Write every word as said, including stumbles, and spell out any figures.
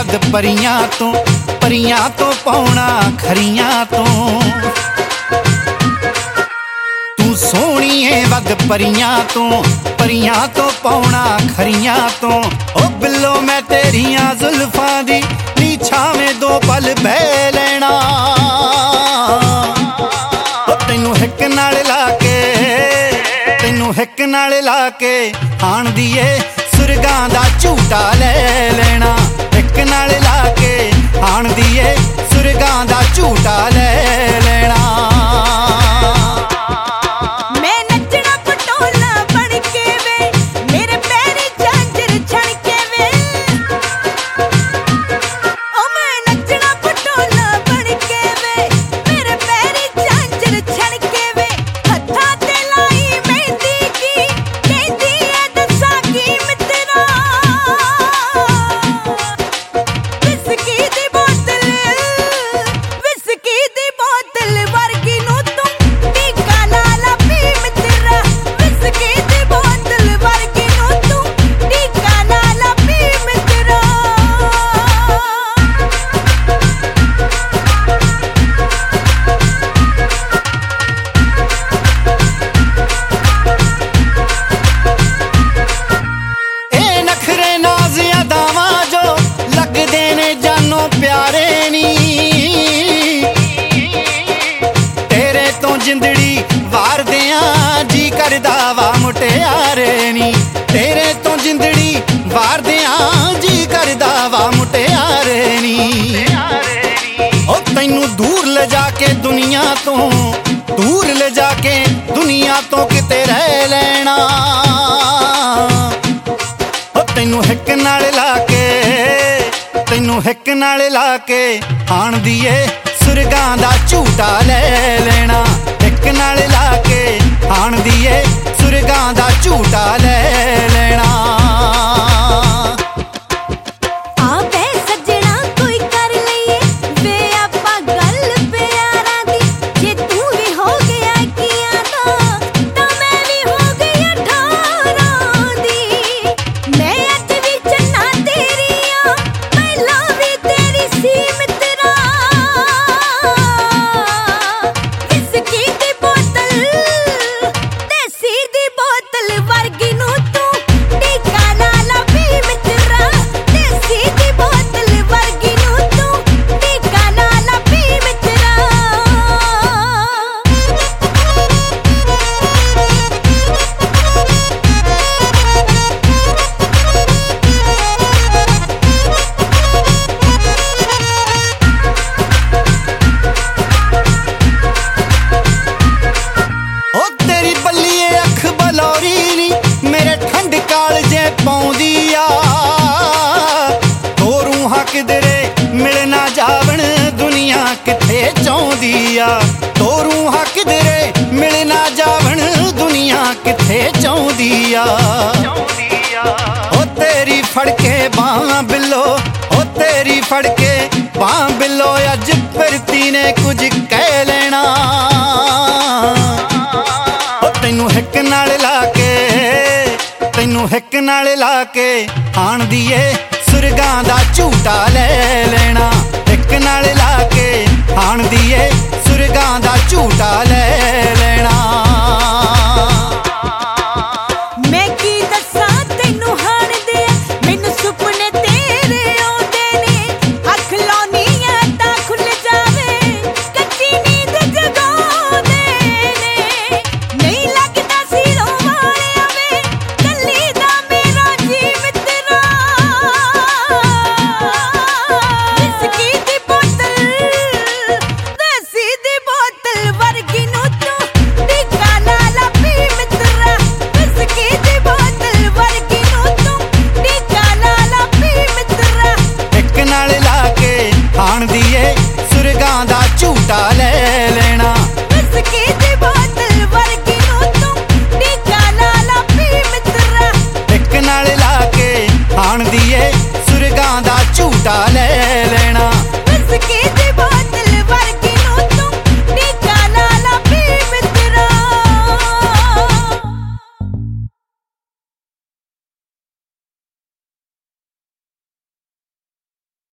वग परियां तो परियां तो पाउणा खरियां तो तू सोहणीए वग परियां तो परियां तो पाउणा खरियां तो ओ बिल्लो मैं तेरियां जुल्फां दी नी छावें दो पल बह लेना तैनू हिक नाल ला के तैनू हिक नाल ला के आण दीए सुरगां दा झूटा ले लेना हिक नाल ला के आण दीए सुरगां दा झूटा ले लेना प्यारे नी तेरे तो जिंदड़ी वार दियां जी करदा वा मुटियारे नी तेरे तो जिंदड़ी वार दियां जी करदा वा मुटियारे नी ओ तैनू दूर ले जाके दुनिया तो दूर ले जाके दुनिया तो किते रह लेना ओ तैनू हिक नाल ला के तैनू हिक नाल ला के आण दीए सुरगां दा झूटा ले लेना हिक नाल ला के आण दीए सुरगां दा झूटा ले लेना किधरे मिलना जावण दुनिया किथे चाहुंदी आ दो रूहां किधरे मिलना जावण दुनिया किथे चाहुंदी आ ओ तेरी फड़ के बां बिल्लो ओ तेरी फड़ के बां बिल्लो अज फिरती ने कुछ कह लेना ओ तैनू हिक नाल ला के तैनू हिक नाल ला के आण दीए सुरगां दा झूटा ले लेना हिक नाल ला